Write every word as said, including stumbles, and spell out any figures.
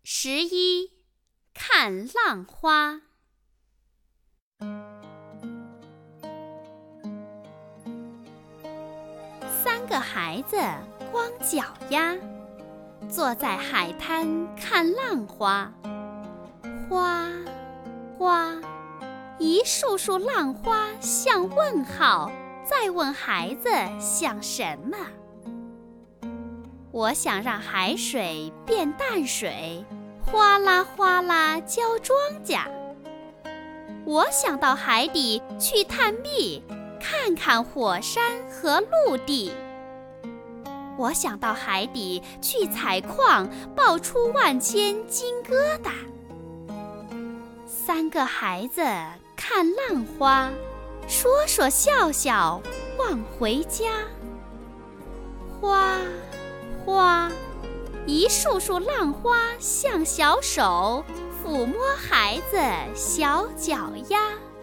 十一，看浪花。三个孩子光脚丫，坐在海滩看浪花。哗哗，一束束浪花像问号，再问孩子想什么？我想让海水变淡水，哗啦哗啦浇庄稼。我想到海底去探秘，看看火山和陆地。我想到海底去采矿，爆出万千金疙瘩。三个孩子看浪花，说说笑笑望回家。哗哗，一束束浪花像小手，抚摸孩子小脚丫。